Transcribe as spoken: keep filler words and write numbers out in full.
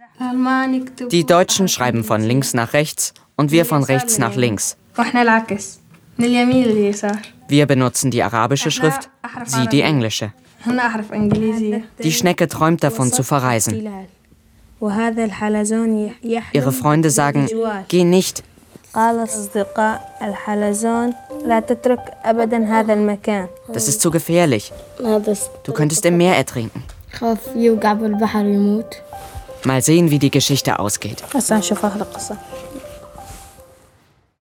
Die Deutschen schreiben von links nach rechts und wir von rechts nach links. Wir benutzen die arabische Schrift, sie die englische. Die Schnecke träumt davon zu verreisen. Ihre Freunde sagen, geh nicht. Das ist zu gefährlich. Du könntest im Meer ertrinken. Mal sehen, wie die Geschichte ausgeht.